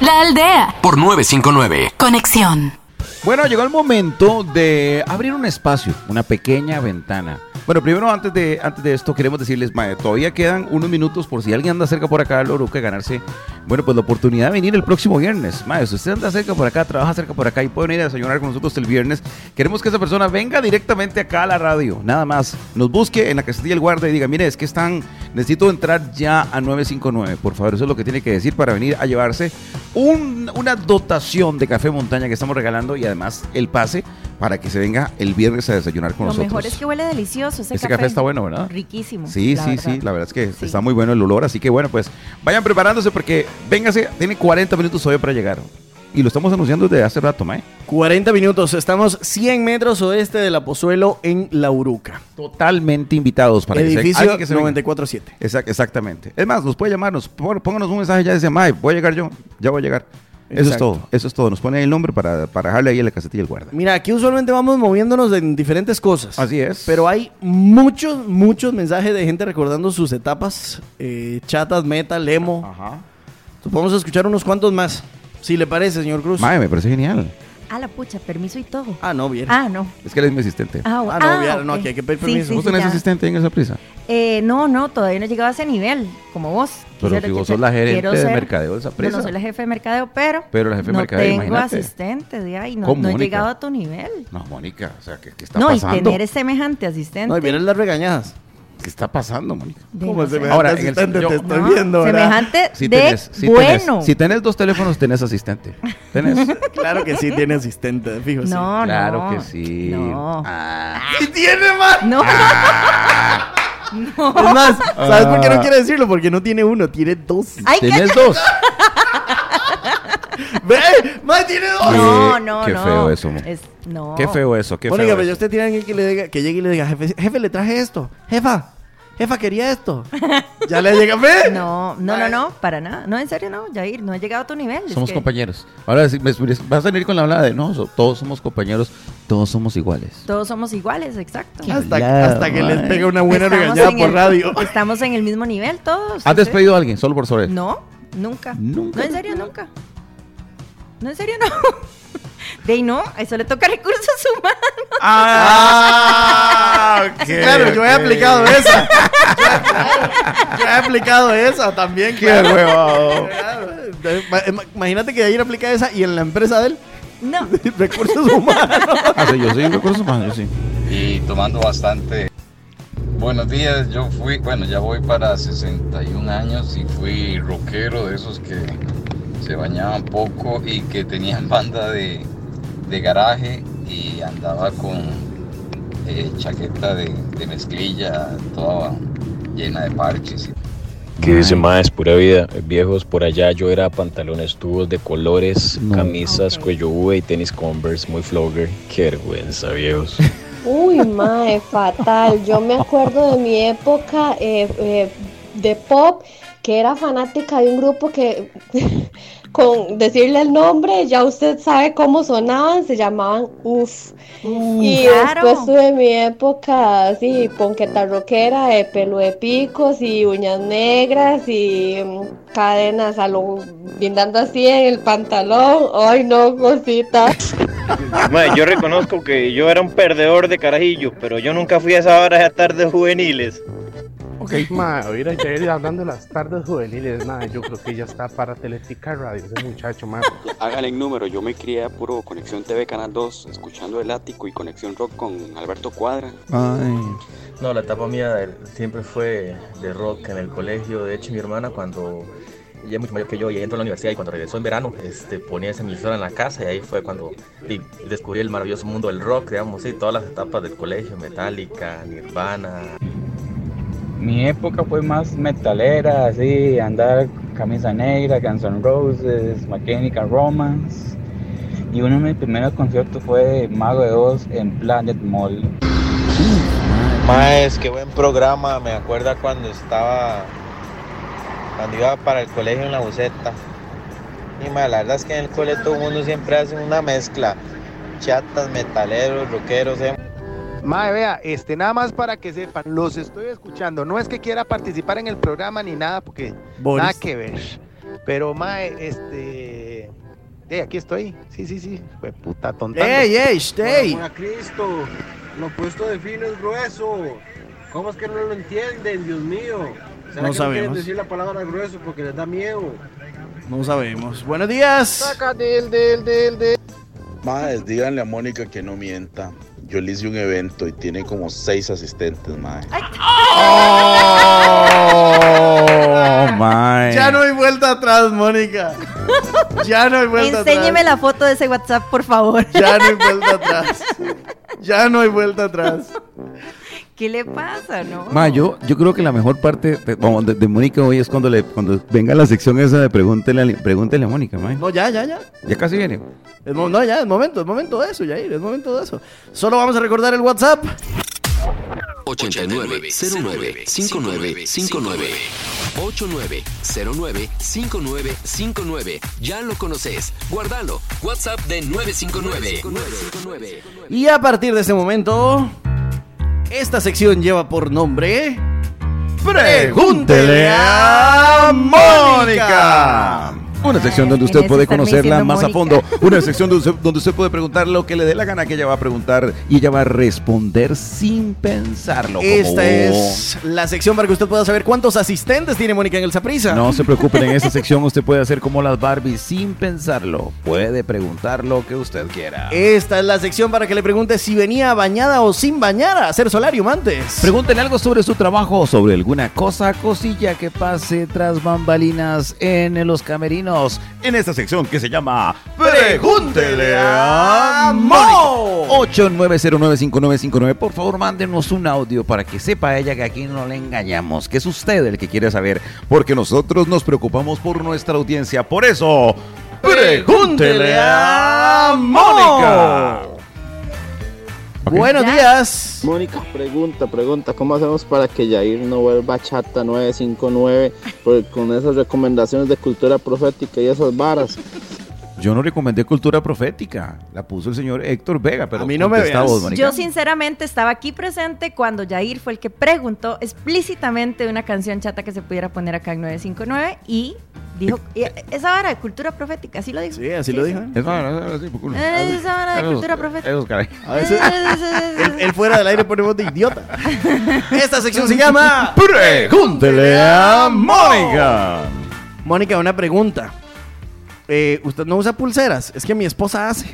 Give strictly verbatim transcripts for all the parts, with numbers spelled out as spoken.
La Aldea. Por nueve cinco nueve. Conexión. Bueno, llegó el momento de abrir un espacio, una pequeña ventana. Bueno, primero antes de, antes de esto queremos decirles, mae, todavía quedan unos minutos por si alguien anda cerca por acá de Loruca, ganarse, bueno, pues la oportunidad de venir el próximo viernes. Mae, si usted anda cerca por acá, trabaja cerca por acá y puede venir a desayunar con nosotros el viernes, queremos que esa persona venga directamente acá a la radio, nada más. Nos busque en la Casilla del Guarda y diga, mire, es que están, necesito entrar ya a nueve cinco nueve, por favor, eso es lo que tiene que decir para venir a llevarse un, una dotación de café montaña que estamos regalando y además el pase para que se venga el viernes a desayunar con Lo nosotros. Lo mejor es que huele delicioso ese, ese café. café está bueno, ¿verdad? Riquísimo. Sí, sí, verdad. sí, la verdad es que sí. Está muy bueno el olor, así que bueno, pues vayan preparándose porque véngase, tiene cuarenta minutos todavía para llegar. Y lo estamos anunciando desde hace rato, mae. cuarenta minutos, estamos cien metros oeste de la Pozuelo en La Uruca. Totalmente invitados para edificio que se, noventa y cuatro siete. Exact, exactamente. Es más, nos puede llamarnos, pónganos un mensaje ya, dice, mae, voy a llegar yo, ya voy a llegar. Eso Exacto. es todo, eso es todo. Nos pone el nombre para, para dejarle ahí en la casetilla el guarda. Mira, aquí usualmente vamos moviéndonos en diferentes cosas. Así es. Pero hay muchos, muchos mensajes de gente recordando sus etapas. Eh, chatas, meta, lemo. Ajá. Entonces, podemos escuchar unos cuantos más. Si le parece, señor Cruz. Mae, me parece genial. Ah, la pucha, permiso y todo. Ah, no, bien. Ah, no. Es que él es mi asistente. Ah, ah no, ah, bien, okay. no, aquí hay que pedir permiso. Sí, sí, ¿Vos sí, tenés ya. asistente en esa prisa? Eh, no, no, todavía no he llegado a ese nivel, como vos. Pero Quisiera, si vos que- sos la gerente quiero de ser- mercadeo de esa Yo prisa. no soy la jefe de mercadeo, pero, Pero la jefe de no mercadeo, tengo imagínate. asistente de ahí, no, ¿Cómo, no he Mónica? llegado a tu nivel. No, Mónica, o sea, ¿qué, qué está No, pasando? y tener semejante asistente. No, y vienen las regañadas. ¿Qué está pasando, Mónica? de Como no sé. semejante Ahora, en el- asistente yo- te estoy No, viendo, ¿verdad? semejante Si de tenés, si bueno. tenés, si tenés dos teléfonos, tenés asistente. ¿Tenés? Claro que sí tiene asistente, fijo. sí. No, Claro no. que sí. No. Ah. ¡Sí tiene, man! No. Es más, ¿sabes por qué no quiere decirlo? Porque no tiene uno, tiene dos. Ay, ¿qué? ¿Tenés dos? ¡Ve! ¡Man, tiene dos! No, Qué- no, qué no. feo eso, mo. Es, no. Qué feo eso, qué Mónica, feo pero eso. usted tiene alguien que, le diga, que llegue y le diga, jefe, jefe, le traje esto. Jefa, jefa, quería esto. ¿Ya le llega, ve? No, no, no, no, para nada. No, en serio, no, Jair, no he llegado a tu nivel. es Somos que- compañeros. Ahora sí, me- vas a venir con la hablada de no, so- todos somos compañeros, todos somos iguales. Todos somos iguales, exacto. Hasta, hablado, hasta que man. les pega una buena Estamos regañada en por el- radio. Estamos en el mismo nivel todos. ¿Has ¿sí? despedido a alguien solo por sobre? No, nunca. Nunca. No, en serio, nunca. No, en serio, no. De ahí no, a eso le toca recursos humanos. ¡Ah! Claro, yo he aplicado esa. Yo he aplicado esa también. ¡Qué claro. huevado! Ma- Imagínate que ayer aplica esa y en la empresa de él, No. recursos humanos. Ah, sí, yo soy un recurso humano, yo sí. Y tomando bastante. Buenos días, yo fui, bueno, ya voy para sesenta y un años y fui rockero de esos que se bañaban poco y que tenían banda de, de garaje y andaba con eh, chaqueta de, de mezclilla toda llena de parches. Que dice más pura vida, viejos por allá yo era pantalones tubos de colores, No. camisas Ok. cuello V y tenis Converse muy flogger. Qué vergüenza, viejos. Uy, mae, fatal. Yo me acuerdo de mi época eh, eh, de pop, que era fanática de un grupo que, con decirle el nombre, ya usted sabe cómo sonaban, se llamaban Uf. Y claro. después tuve mi época así, ponqueta rockera, de pelo de picos y uñas negras y mm, cadenas a lo, guindando así en el pantalón. Ay, no, cosita. Mae, yo reconozco que yo era un perdedor de carajillo, pero yo nunca fui a esa hora de tardes juveniles. Ok, ma, oír a Jair hablando de las tardes juveniles, ma, yo creo que ya está para Teletica Radio, ese muchacho, ma. Hágale el número, yo me crié a puro Conexión T V Canal dos, escuchando El Ático y Conexión Rock con Alberto Cuadra. Ay. No, la etapa mía de- siempre fue de rock en el colegio. De hecho, mi hermana cuando ella es mucho mayor que yo y ella entró a la universidad y cuando regresó en verano, este, ponía esa emisora en la casa y ahí fue cuando y, descubrí el maravilloso mundo del rock, digamos, sí, todas las etapas del colegio, Metallica, Nirvana. Mi época fue más metalera, así, andar camisa negra, Guns N' Roses, My Chemical Romance. Y uno de mis primeros conciertos fue Mago de Oz en Planet Mall. Maes, qué buen programa, me acuerda cuando estaba, cuando iba para el colegio en la buseta. Y mae, la verdad es que en el colegio todo el mundo siempre hace una mezcla, chatas, metaleros, rockeros, eh. Mae, vea, este, nada más para que sepan, los estoy escuchando. No es que quiera participar en el programa ni nada, porque Boris. nada que ver. Pero, mae, este... Eh, aquí estoy. Sí, sí, sí. Fue puta tonta. ¡Ey, ey, ey! Por a Cristo, lo puesto de fino es grueso. ¿Cómo es que no lo entienden, Dios mío? ¿Será No que sabemos. no quieren decir la palabra grueso porque les da miedo? No sabemos. Buenos días. Saca del, del, del, del. Madre, díganle a Mónica que no mienta. Yo le hice un evento y tiene como seis asistentes, madre. Oh, my. Ya no hay vuelta atrás, Mónica. Ya no hay vuelta Enséñeme atrás. la foto de ese WhatsApp, por favor. Ya no hay vuelta atrás. Ya no hay vuelta atrás. ¿Qué le pasa, no? Ma, yo, yo creo que la mejor parte de, vamos, de, de Mónica hoy es cuando le cuando venga la sección esa de pregúntele a, pregúntele a Mónica, ma. No, ya, ya, ya. Ya casi viene. Es mo- no, ya, es momento, es momento de eso, Yair, es momento de eso. Solo vamos a recordar el WhatsApp. ochenta y nueve cero nueve cinco nueve cinco nueve ochenta y nueve cero nueve cinco nueve cinco nueve. Ya lo conoces. Guárdalo. WhatsApp de nueve cinco nueve. Y a partir de este momento, esta sección lleva por nombre... Pregúntele a Mónica. Una sección donde usted En eso puede estarme conocerla diciendo más a Mónica. fondo. Una sección donde usted, donde usted puede preguntar lo que le dé la gana que ella va a preguntar y ella va a responder sin pensarlo. como- Esta es la sección para que usted pueda saber cuántos asistentes tiene Mónica en el Saprissa. No se preocupen, en esta sección usted puede hacer como las Barbies sin pensarlo. Puede preguntar lo que usted quiera. Esta es la sección para que le pregunte si venía bañada o sin bañar a hacer solarium antes. Pregúntenle algo sobre su trabajo o sobre alguna cosa, cosilla que pase tras bambalinas en los camerinos. En esta sección que se llama Pregúntele a Mónica. ocho nueve cero nueve cinco nueve cinco nueve. Por favor, mándenos un audio para que sepa ella que aquí no le engañamos, que es usted el que quiere saber, porque nosotros nos preocupamos por nuestra audiencia. Por eso, Pregúntele a Mónica. Buenos días. Mónica, pregunta, pregunta, ¿cómo hacemos para que Yair no vuelva a Chata nueve cinco nueve por- con esas recomendaciones de cultura profética y esas varas? Yo no recomendé cultura profética, la puso el señor Héctor Vega, pero A mí no me contesta veas. vos, Mónica. Yo sinceramente estaba aquí presente cuando Yair fue el que preguntó explícitamente una canción chata que se pudiera poner acá en nueve cinco nueve y dijo, y esa vara de cultura profética, así lo dijo. Sí, así lo dijo. Es vara, así, por culo. Eh, Esa vara de Esos- cultura profética. esos caray. A veces, él, él fuera del aire pone voz de idiota. Esta sección se llama Pregúntele a Mónica. Mónica, una pregunta. Eh, ¿Usted no usa pulseras? Es que mi esposa hace.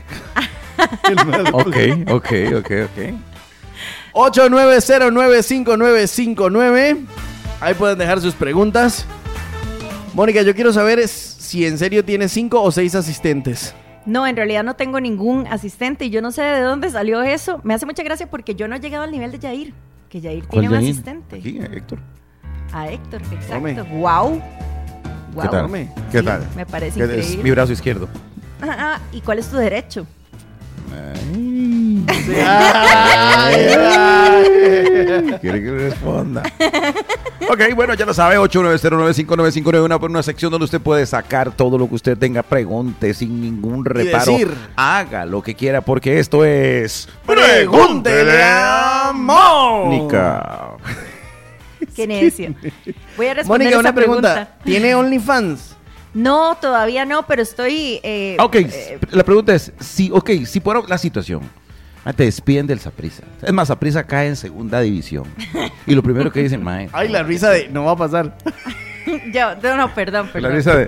Ok, ok, ok, ok. ocho nueve cero nueve cinco nueve cinco nueve. Ahí pueden dejar sus preguntas. Mónica, yo quiero saber es si en serio tiene cinco o seis asistentes. No, en realidad no tengo ningún asistente y yo no sé de dónde salió eso. Me hace mucha gracia porque yo no he llegado al nivel de Yair, que Yair tiene un Yair? asistente. Aquí, Héctor. A Héctor, exacto. Hombre. Wow. ¿Qué tal? ¿Qué Sí, tal? me parece ¿Qué es increíble. mi brazo izquierdo? Ah, ¿y cuál es tu derecho? Quiere que le responda. Ok, bueno, ya lo sabe, ocho nueve cero nueve cinco nueve cinco nueve, una, una sección donde usted puede sacar todo lo que usted tenga, pregunte sin ningún reparo. decir. Haga lo que quiera porque esto es Pregúntele a Mónica. Qué necio. Voy a responder Mónica, esa una pregunta. pregunta. ¿Tiene OnlyFans? No, todavía no, pero estoy... eh, Ok, eh, la pregunta es, si, ok, si por la situación, ah, te despiden del Saprissa. Es más, Saprissa cae en segunda división. Y lo primero que dicen, mae. Ay, la risa de no va a pasar. ya, no, no, perdón, perdón. La risa de...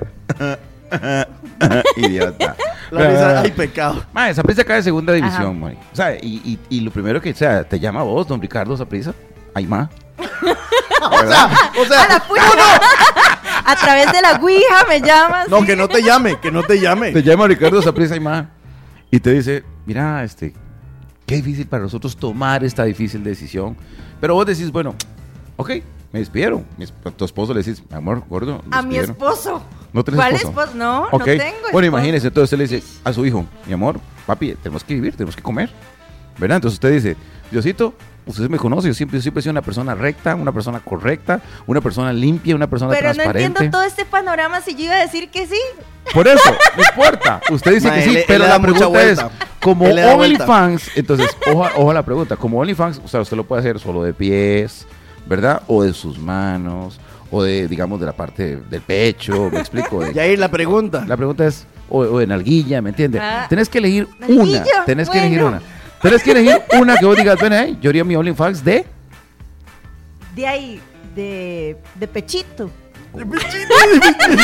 Idiota. La risa, ay, pecado. Mae, Saprissa cae en segunda Ajá. división, mae. O sea, y, y, y lo primero que, o sea, te llama vos, don Ricardo Saprissa. Ay, ma. O sea, o sea, ¡A la puta! A través de la Ouija me llamas. no, que no te llame, que no te llame. Te llama Ricardo Saprissa, ay, ma. Y te dice, mira, este, qué difícil para nosotros tomar esta difícil decisión. Pero vos decís, bueno, ok, me despidieron. Mi esp- tu esposo le decís, amor, gordo. me A mi despidieron". esposo. ¿No tenés ¿Cuál esposo? esposo? No, Ok. no tengo Bueno, esposo. imagínese, entonces usted le dice a su hijo, mi amor, papi, tenemos que vivir, tenemos que comer. ¿Verdad? Entonces usted dice, Diosito, usted me conoce, yo siempre, yo siempre he sido una persona recta, una persona correcta, una persona limpia, una persona Pero no transparente. entiendo todo este panorama si yo iba a decir que sí. Por eso, no importa. Usted dice Ma, que sí, él- él pero le la da mucha pregunta es, vuelta. como Él le da vuelta. OnlyFans, entonces, ojo, ojo a la pregunta, como OnlyFans, o sea, usted lo puede hacer solo de pies, ¿verdad? O de sus manos, o de, digamos, de la parte del pecho, me explico. De, y ahí la pregunta. La pregunta es, o, o de nalguilla, ¿me entiendes? Ah. Tenés que elegir Nalguilla, una, tenés que bueno. elegir una. Tenés que elegir una que vos digas, ven ahí, yo haría mi OnlyFans de... De ahí, de, de pechito. De pechito, de pechito.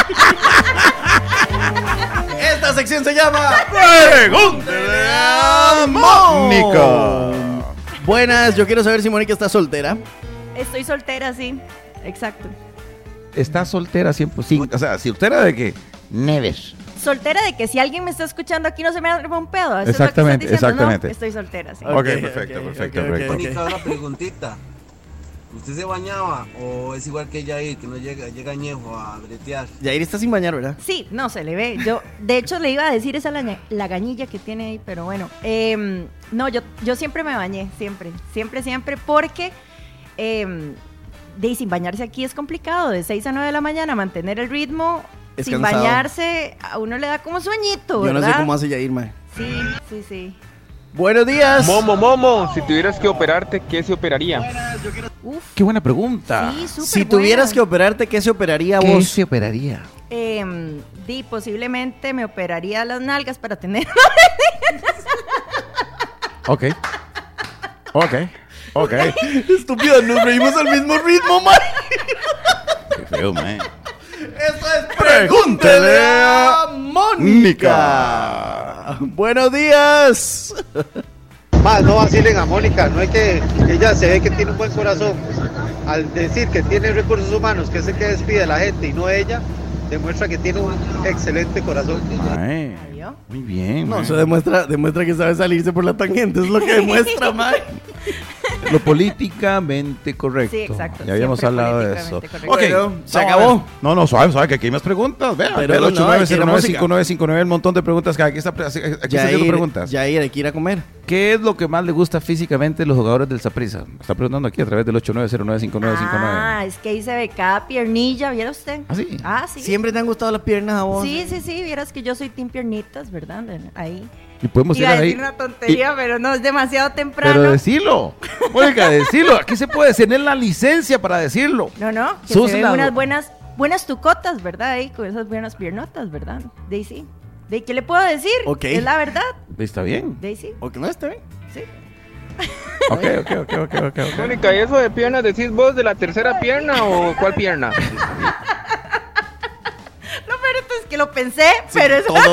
Esta sección se llama Pregúntele a Mónica. Buenas, yo quiero saber si Mónica está soltera. Estoy soltera, sí. Exacto. Está soltera siempre, sí, o sea, soltera de que... Neves. Soltera de que si alguien me está escuchando aquí no se me arma un pedo. ¿Eso Exactamente, es lo que estás diciendo? exactamente. No, estoy soltera, sí. Ok, Okay, perfecto, okay, perfecto, okay, perfecto. okay, Mónica, una preguntita. ¿Usted se bañaba o es igual que Yair, que no llega, llega añejo a bretear? Yair está sin bañar, ¿verdad? Sí, no, se le ve. Yo, de hecho, le iba a decir esa laña- lagañilla que tiene ahí, pero bueno. Eh, no, yo, yo siempre me bañé, siempre, siempre, siempre, porque eh, de sin bañarse aquí es complicado. De seis a nueve de la mañana mantener el ritmo, Es sin cansado. bañarse, a uno le da como sueñito, Yo no ¿verdad? sé cómo hace Yair, mae. Sí, sí, sí. Buenos días. Momo, Momo, si tuvieras que operarte, ¿qué se operaría? Uf, Qué buena pregunta. sí, súper Si buena. tuvieras que operarte, ¿qué se operaría ¿Qué vos? se operaría? Eh, di, posiblemente me operaría las nalgas para tener... Ok. Ok. Ok. Estúpido, nos reímos al mismo ritmo, mae. Qué feo, man. Esto es Pregúntele a Mónica. Buenos días. Más, no vacilen a Mónica, no hay que, ella se ve que tiene un buen corazón. Al decir que tiene recursos humanos, que es el que despide a la gente y no ella, demuestra que tiene un excelente corazón. Mae, muy bien. No, mae. eso demuestra, demuestra que sabe salirse por la tangente, es lo que demuestra, mae. Lo políticamente correcto. Sí, exacto, Ya habíamos siempre hablado de eso. políticamente Ok, correcto. Bueno, se vamos acabó. a ver. No, no, suave, suave, que aquí hay más preguntas. Vea, Pero el no, ocho nueve cero nueve hay que ir a cinco nueve cinco nueve, el montón de preguntas que aquí está, aquí está haciendo preguntas. Yair, hay que ir a comer. ¿Qué es lo que más le gusta físicamente de los jugadores del Saprissa? Está preguntando aquí a través del ocho nueve cero nueve cinco nueve cinco nueve. Ah, es que ahí se ve cada piernilla, ¿viera usted? ¿Ah, sí? Ah, sí. Siempre te han gustado las piernas a vos. Sí, sí, sí, vieras que yo soy team piernitas, ¿verdad? Ahí. Y podemos ir Iba a ahí. decir una tontería, pero no, es demasiado temprano. Pero decilo. Mónica, decilo. Aquí se puede tener la licencia para decirlo. No, no, que Sos se ven la- unas buenas, buenas tucotas, ¿verdad? Ahí, con esas buenas piernotas, ¿verdad? Daisy. ¿De qué le puedo decir? Ok. Es la verdad. Está bien. Daisy. ¿O que no está bien? Sí. Ok, ok, ok, ok, ok. ok. Mónica, ¿y eso de piernas decís vos de la tercera pierna o cuál pierna? No, pero esto es que lo pensé, pero es... Todo.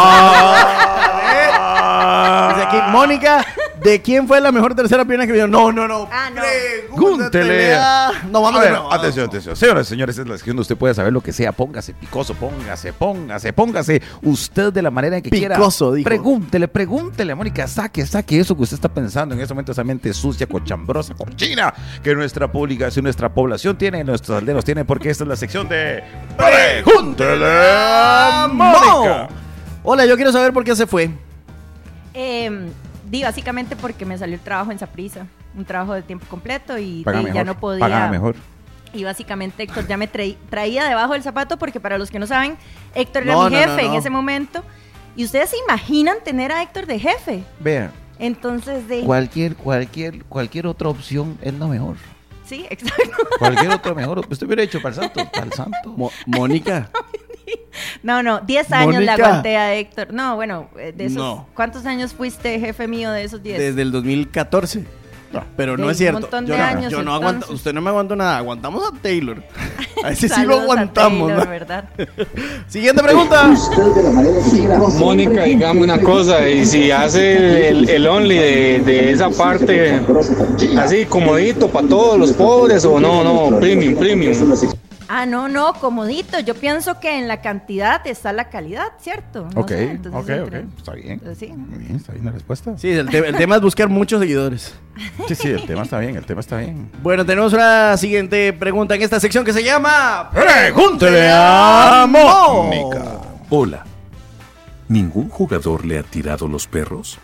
Ah, dice aquí, Mónica, ¿de quién fue la mejor tercera pierna que vio? No, no, no. Ah, no. Pregúntele. a- No, vamos A de ver, nuevo. atención, atención. Señoras y señores, es la sección donde usted puede saber lo que sea. Póngase picoso, póngase, póngase, póngase. Usted de la manera en que quiera. Picoso, dijo. Pregúntele, pregúntele, Mónica. Saque, saque eso que usted está pensando en ese momento, esa mente sucia, cochambrosa, cochina, que nuestra publicación, nuestra población tiene, nuestros aldeanos tienen, porque esta es la sección de Pregúntele a Mónica. Hola, yo quiero saber por qué se fue. Eh, di, básicamente porque me salió el trabajo en Saprissa, un trabajo de tiempo completo y Paga di, mejor, ya no podía. paga mejor. Y básicamente Héctor ya me traí- traía debajo del zapato porque para los que no saben, Héctor era No, mi no, jefe no, no. en ese momento. Y ustedes se imaginan tener a Héctor de jefe. Vea, Entonces, de... cualquier, cualquier, cualquier otra opción es la mejor. Sí, exacto. Cualquier otra mejor. Usted hubiera hecho para el santo, para el santo. Mo- Mónica. No, no, diez años le Mónica. aguanté a Héctor. No, bueno, eh, de esos... No. ¿Cuántos años fuiste jefe mío de esos diez? Desde el dos mil catorce. Pero no De es cierto. un montón Yo de no, años, yo no aguanto, entonces. usted no me aguantó nada. Aguantamos a Taylor. A ese sí Saludos lo a aguantamos. Taylor, ¿no? ¿verdad? Siguiente pregunta. Mónica, dígame una cosa, y si hace el, el only de, de esa parte así comodito para todos los pobres o no, no, premium, premium. Ah, no, no, comodito. Yo pienso que en la cantidad está la calidad, ¿cierto? No Ok, sé, entonces ok, entre- ok. Está bien. Entonces, sí. Muy bien, está bien la respuesta. Sí, el, te- el tema es buscar muchos seguidores. Sí, sí, el tema está bien, el tema está bien. Bueno, tenemos una siguiente pregunta en esta sección que se llama Pregúntele a Mónica. Hola. ¿Ningún jugador le ha tirado los perros?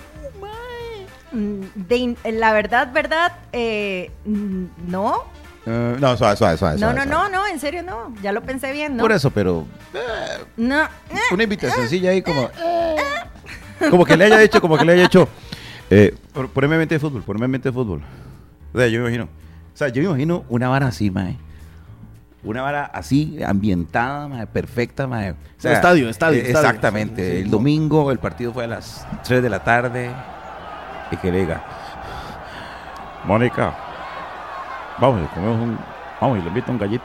Mm, de in- la verdad, verdad, eh, mm, no. Eh, no, suave, suave, suave. No, suave, no, suave. no, no, en serio no. Ya lo pensé bien, ¿no? Por eso, pero No. una invitacióncilla ahí como... Como que le haya hecho, como que le haya hecho... Eh, por- poneme mente de fútbol, poneme mente de fútbol. O sea, yo me imagino... O sea, yo me imagino una vara así, mae. Una vara así, ambientada, mae, perfecta, mae. O sea, estadio, estadio, eh, estadio. Exactamente. Sí, sí, sí. El domingo el partido fue a las tres de la tarde. Y que le diga, Mónica, vamos, comemos un, vamos y le invito un gallito.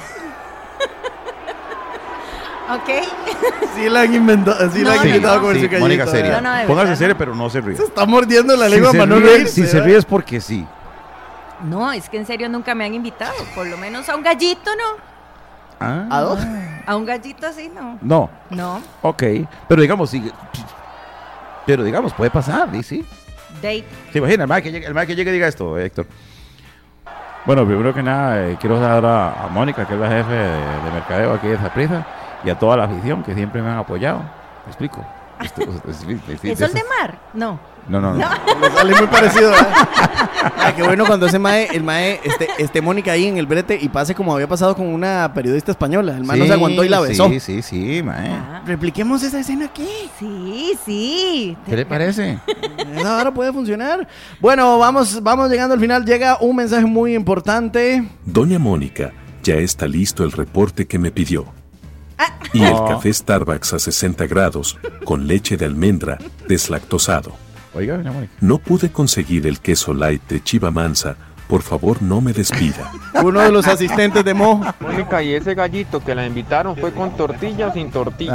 Ok. Sí la han inventado, sí No, la han no, inventado no. con Sí, ese gallito. Mónica, seria. No, no, de Póngase verdad, seria, no. pero no se ríe. Se está mordiendo la Si lengua se para no ríe- reírse, Si se ¿verdad? ríe es porque sí. No, es que en serio nunca me han invitado. Por lo menos a un gallito, ¿no? Ah. ¿A dos? A un gallito así, no. No. No. Ok. Pero digamos, sí. Pero digamos, puede pasar, ¿sí? sí. Date. ¿Se imagina? El mae que llegue, el mae que llegue y diga esto, Héctor. Bueno, primero que nada, eh, quiero dar a, a Mónica, que es la jefe de, de mercadeo aquí de Saprissa, y a toda la afición que siempre me han apoyado. ¿Me explico? Este, este, este, este, este, ¿Es el este- de mar? No. No, no, no. Le sale muy parecido, ¿verdad? Ay, qué bueno cuando ese mae, el mae, este, este Mónica ahí en el brete y pase como había pasado con una periodista española. El mae no se aguantó y la besó. Sí, sí, sí, mae. Repliquemos esa escena aquí. Sí, sí. ¿Qué le parece? Esa ahora puede funcionar. Bueno, vamos, vamos llegando al final. Llega un mensaje muy importante. Doña Mónica, ya está listo el reporte que me pidió. Y el Oh. café Starbucks a sesenta grados, con leche de almendra, deslactosado. Oiga, doña Mónica. No pude conseguir el queso light de Chiva Mansa. Por favor, no me despida. Uno de los asistentes de Mo. Mónica, y ese gallito que la invitaron fue con tortilla o sin tortilla.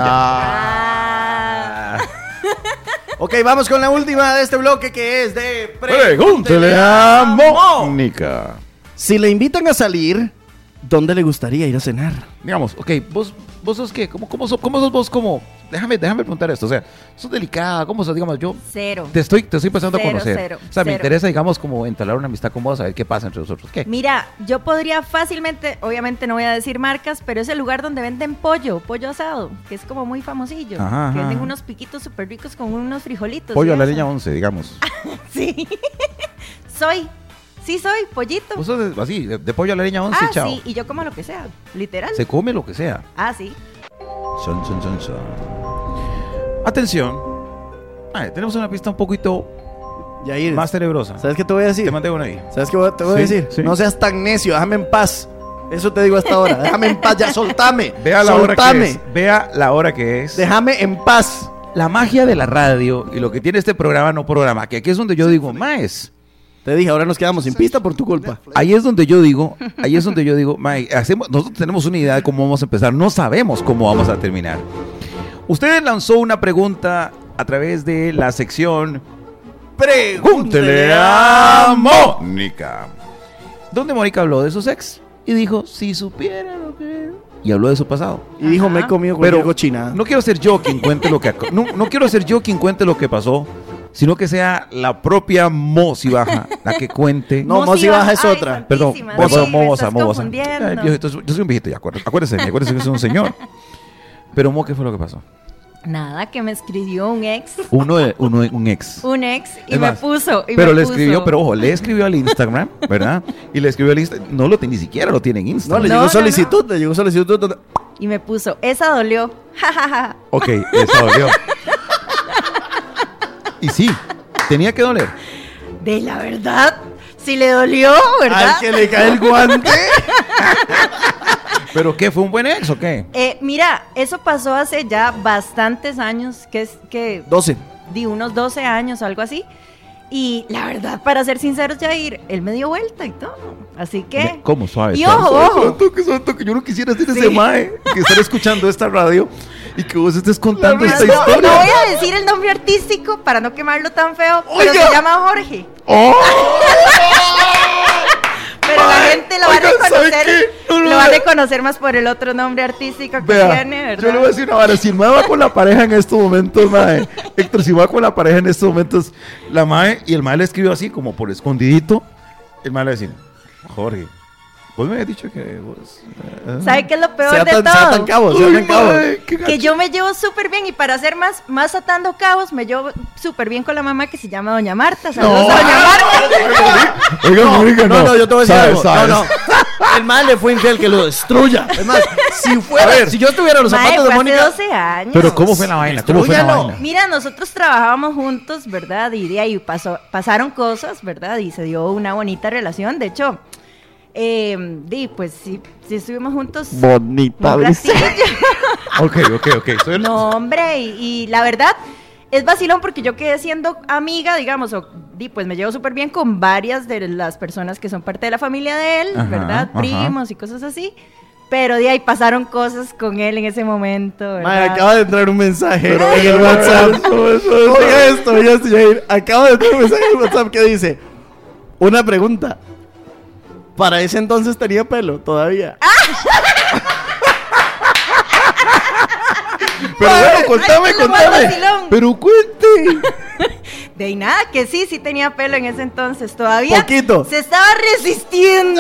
Ah. Ok, vamos con la última de este bloque que es de Pregúntele a Mónica. Si le invitan a salir, ¿dónde le gustaría ir a cenar? Digamos, ok, vos, vos sos qué, ¿cómo, cómo, sos, cómo sos vos como? Déjame, déjame preguntar esto, o sea, sos delicada, ¿cómo sos? Digamos, yo Cero. te estoy, te estoy empezando Cero, a conocer. cero, o sea, me cero. interesa, digamos, como entablar una amistad con vos, a ver qué pasa entre nosotros. ¿Qué? Mira, yo podría fácilmente, obviamente no voy a decir marcas, pero es el lugar donde venden pollo, pollo asado, que es como muy famosillo. Ajá, que ajá. venden unos piquitos súper ricos con unos frijolitos. Pollo y a la eso. leña once, digamos. Sí. Soy. Sí, soy pollito. Vos sos de- así, de, de pollo a la leña once, Ah, chao. sí, y yo como lo que sea, literal. Se come lo que sea. Ah, sí. Chon, chon, chon, chon. Atención. Ay, tenemos una pista un poquito Yair, más tenebrosa. ¿sabes qué te voy a decir? Te mandé una ahí. ¿Sabes qué te voy a Sí, decir? sí. No seas tan necio, déjame en paz. Eso te digo hasta ahora. Déjame en paz, ya soltame. Vea la hora que soltame. es. Vea la hora que es. Déjame en paz. La magia de la radio y lo que tiene este programa no programa, que aquí es donde yo digo, maes. Te dije, ahora nos quedamos sin pista por tu culpa. Ahí es donde yo digo, ahí es donde yo digo, mae, hacemos, nosotros tenemos una idea de cómo vamos a empezar, no sabemos cómo vamos a terminar. Usted lanzó una pregunta a través de la sección Pregúntele a Mónica, donde Mónica habló de sus ex y dijo, si supiera lo que... Y habló de su pasado. Y dijo, me he comido cualquier Pero cochinada. no quiero ser yo quien cuente lo que... ac- No, no quiero ser yo quien cuente lo que pasó, sino que sea la propia Mozi Baja la que cuente. No, Mozi Baja es otra. Perdón, santísima, perdón, sí, Mo me Bosa, estás Mo Bosa. confundiendo. Ay, viejito, yo soy un viejito ya, acuérdese, acuérdese, de mí, acuérdese que soy un señor. Pero Mo, ¿qué fue lo que pasó? Nada, que me escribió un ex, Uno, de- uno de- un ex. un ex, y Es me más, puso. Y pero me le puso. escribió, pero ojo, le escribió al Instagram, ¿verdad? Y le escribió al Instagram, no lo tiene, ni siquiera lo tiene en No, Instagram. le No, llegó no, solicitud, le llegó solicitud. donde- Y me puso, esa dolió. jajaja. Ok, eso dolió. Y sí, tenía que doler. De la verdad, si le dolió, ¿verdad? Al que le cae el guante. ¿Pero qué? ¿Fue un buen ex o qué? Eh, mira, eso pasó hace ya bastantes años, que es que doce. di unos doce años, algo así. Y la verdad, para ser sinceros, Jair, él me dio vuelta y todo. Así que. ¿Cómo? Suave. Y suave, ojo, suave, ojo. suave, toque, suave, toque. Yo no quisiera ser Sí. ese mae que estar escuchando esta radio y que vos estés contando esta No, historia. no voy a decir el nombre artístico para no quemarlo tan feo, pero Oiga. se llama Jorge. ¡Oh! Pero la gente lo va a oiga, ¿sabe reconocer, qué? No, no, lo va a no. reconocer más por el otro nombre artístico que Vea, tiene, ¿verdad? yo le voy a decir una vara. Si el mae va con la pareja en estos momentos, mae, Héctor, si va con la pareja en estos momentos, la mae, y el mae le escribió así, como por escondidito, el mae le va a decir, Jorge, vos me habías dicho que vos... eh, ¿Sabe qué es lo peor Sea de tan- todo? sea tan cabo, sea Uy, tan cabo. mae, qué gacho. Que yo me llevo súper bien y para hacer más, más atando cabos, me llevo súper bien con la mamá que se llama Doña Marta. Saludos a Doña Marta. Oiga, Mónica, No, no, yo te voy a decir Sabes, algo. sabes. No, no. El mal le fue infiel, que lo destruya. Es más, si fuera, A ver. si yo estuviera en los Mae, zapatos de fue Mónica. hace doce años. Pero ¿cómo fue la vaina? ¿Cómo fue la Destrúyalo. vaina? Mira, nosotros trabajábamos juntos, ¿verdad? Y de ahí pasó, pasaron cosas, ¿verdad? Y se dio una bonita relación. De hecho, Eh, di, pues sí, sí estuvimos juntos. Bonita, un dice. ratillo. Ok, ok, ok. Soy el- No, hombre, y, y la verdad es vacilón porque yo quedé siendo amiga, digamos, o di, pues me llevo súper bien con varias de las personas que son parte de la familia de él, Ajá, ¿verdad? ajá. Primos y cosas así. Pero de ahí pasaron cosas con él en ese momento, ¿verdad? Mae, acaba de entrar un mensaje Pero, en el pero, WhatsApp. eso, eso, eso. Oiga esto, oiga esto, Jair. Acaba de entrar un mensaje en el WhatsApp que dice: una pregunta. Para ese entonces tenía pelo todavía. Pero bueno, contame, Ay, qué lo más contame. vacilón. Pero cuente. De ahí nada, que sí, sí tenía pelo en ese entonces. Todavía Poquito. se estaba resistiendo.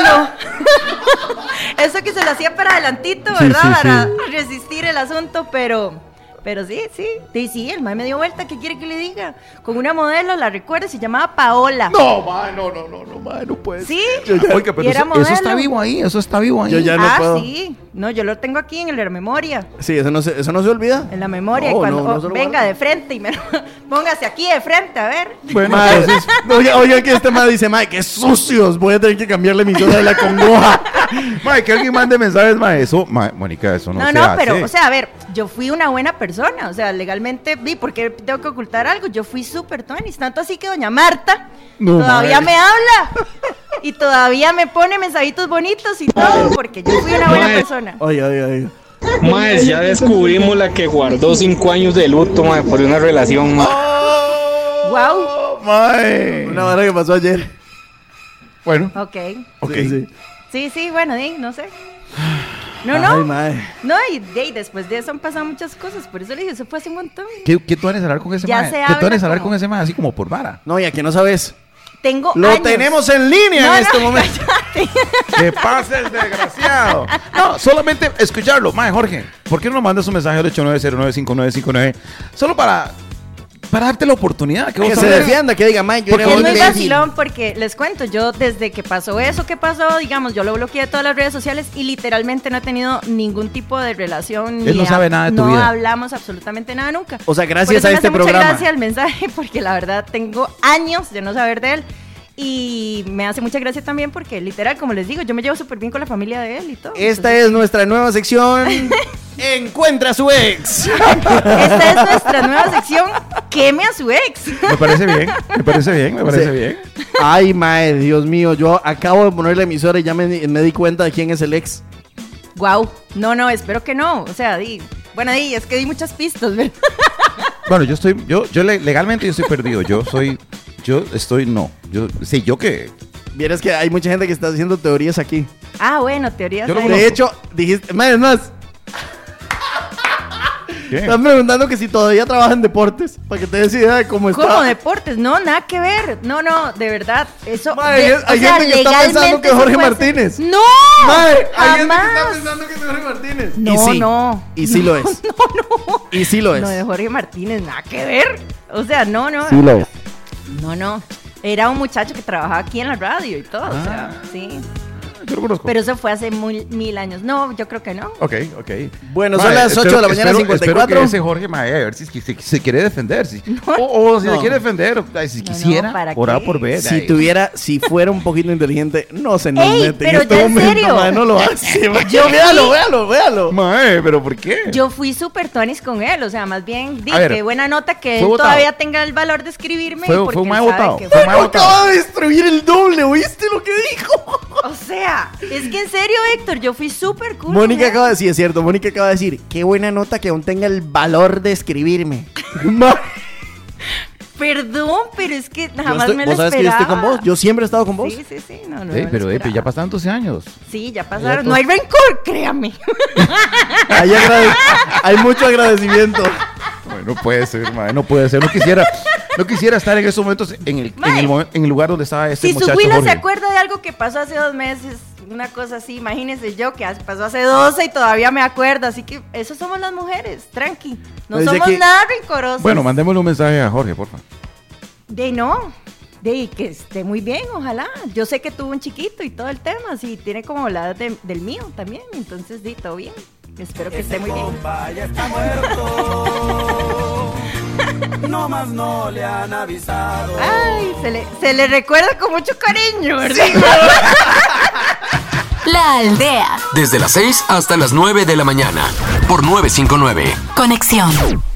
Eso que se lo hacía para adelantito, Sí, ¿verdad? sí, Para sí. resistir el asunto, pero... Pero sí, sí, sí, sí, el mae me dio vuelta, ¿qué quiere que le diga? Con una modelo, la recuerdo, se llamaba Paola. No, mae, no, no, no, no, mae, no puede Sí, ser. Yo ya- Oiga, y pero era eso, eso está modelo. vivo ahí, eso está vivo ahí. Yo ya no ah, puedo. sí, no, yo lo tengo aquí en la memoria, Sí, eso no se, eso no se olvida. en la memoria, No, y cuando no, no oh, se lo venga guardo. de frente y me lo, póngase aquí de frente, a ver. Bueno, Mae, entonces, oiga, oiga que este mae dice: mae, qué sucios. Voy a tener que cambiar la emisora de la congoja. mae, que alguien mande mensajes, mae, eso, mae, Mónica, eso no, No, se no, hace. pero, o sea, a ver, yo fui una buena persona, o sea, legalmente, vi, ¿por qué tengo que ocultar algo? Yo fui súper tuanis, tanto así que doña Marta No, todavía mae. me habla y todavía me pone mensajitos bonitos y todo, porque yo fui una buena Mae. persona. Oiga, oiga, oiga. Mae, ya descubrimos la que guardó cinco años de luto, mae, por una relación, mae. Wow, Mae. Una vara que pasó ayer. Bueno, ok. ok. Sí, sí. Sí, sí, bueno, di, no sé. No, Ay, no. mae. No, y, de, y después de eso han pasado muchas cosas, por eso le dije, eso fue hace un montón. ¿Qué, qué tú eres hablar con ese Ya mae? se ¿Qué tú habla eres hablar como- con ese mae así como por vara? No, ya que no sabes. Tengo Lo años. tenemos en línea No, en este no, momento. ¡Que pase el desgraciado! No, solamente escucharlo. Mae, Jorge, ¿por qué no nos mandas un mensaje al ocho nueve cero nueve cinco nueve cinco nueve? Solo para, para darte la oportunidad. Que, vos Que se hables. defienda, que diga: mae, yo Porque era Es un muy imbécil. vacilón porque les cuento, yo desde que pasó eso que pasó, digamos, yo lo bloqueé de todas las redes sociales y literalmente no he tenido ningún tipo de relación. Él ni no sabe nada de tu no vida. hablamos absolutamente nada nunca. O sea, Por gracias eso a me este hace mucha programa. gracia el mensaje porque la verdad tengo años de no saber de él. Y me hace mucha gracia también porque literal, como les digo, yo me llevo súper bien con la familia de él y todo. Esta es nuestra nueva sección. Encuentra a su ex. Esta es nuestra nueva sección, queme a su ex. Me parece bien, me parece bien, me parece Sí. bien. Ay, mae, Dios mío. Yo acabo de poner la emisora y ya me, me di cuenta de quién es el ex. Wow, no, no, espero que no. O sea, di, bueno, di, es que di muchas pistas, ¿verdad? Bueno, yo estoy, yo, yo le- legalmente yo estoy perdido. Yo soy, yo estoy, no. Yo, sí, yo que. Vieras que hay mucha gente que está haciendo teorías aquí. Ah, bueno, teorías. Yo lo hay. De hecho, dijiste, mae, es más, ¿Qué? están preguntando que si todavía trabaja en deportes, para que te des idea de cómo está. ¿Cómo deportes? No, nada que ver. No, no, de verdad. Eso. Mae, de- hay- hay gente que está pensando legalmente que es Jorge eso puede Martínez. ser- ¡No! Mae, hay gente que jamás. está pensando que es Jorge Martínez. No, y sí, no. Y sí lo es. No, no. Y sí lo es. No, de Jorge Martínez, nada que ver. O sea, no, no. Sí lo es. No, no. Era un muchacho que trabajaba aquí en la radio y todo. O Ah. sea, sí. Yo lo conozco. Pero eso fue hace muy, mil años. No, yo creo que no. Ok, ok. Bueno, son Mae, las ocho de la mañana, espero- cincuenta y espero cuatro. que ese Jorge Mae, a ver si, si- si se quiere defender. Si, o, o si No. se quiere defender, ay, si quisiera, ¿para por A qué? por B. Si ay. tuviera, si fuera un poquito inteligente, no se nos Ey, mete pero en este ya en momento, serio. mae, no lo hace. mae. Yo véalo, fui- véalo, véalo. Mae, pero ¿por qué? Yo fui súper tuanis con él, o sea, más bien, di, A ver, qué buena nota que fue él votado. todavía tenga el valor de escribirme. Fue- porque fue un mae él sabe votado. que- Fue un mae Bueno, votado. acaba de destruir el doble, ¿oíste lo que dijo? O sea, es que en serio, Héctor, yo fui súper cool. Mónica con él. acaba de decir, es cierto, Mónica acaba de decir, qué buena nota que aún tenga el valor de escribirme. Ma- Perdón, pero es que yo jamás estoy- me lo vos sabes que yo estoy con esperaba. vos, yo siempre he estado con vos. Sí, sí, sí, no, no. Ey, no me pero lo ey, esperaba. ya pasaron doce años. Sí, ya Ya pasaron. todo- No hay rencor, créame. Hay, agrade- hay mucho agradecimiento. Bueno, no puede ser, mae, no puede ser. No quisiera, no quisiera estar en esos momentos en el, en Mae. el, momen- en el lugar donde estaba este Si su muchacho Willa se Jorge. acuerda de algo que pasó hace dos meses, una cosa así, imagínense yo que pasó hace doce y todavía me acuerdo, así que eso somos las mujeres, tranqui, no Dice somos que- nada rencorosos. Bueno, mandémosle un mensaje a Jorge, por favor. De no, de que esté muy bien, ojalá. Yo sé que tuvo un chiquito y todo el tema, sí, tiene como la edad de- del mío también, entonces di todo bien. Espero que esté muy bien. Ya está muerto. No más no le han avisado. Ay, se le, se le recuerda con mucho cariño, ¿verdad? La Aldea. Desde las seis hasta las nueve de la mañana. Por nueve cinco nueve. Conexión.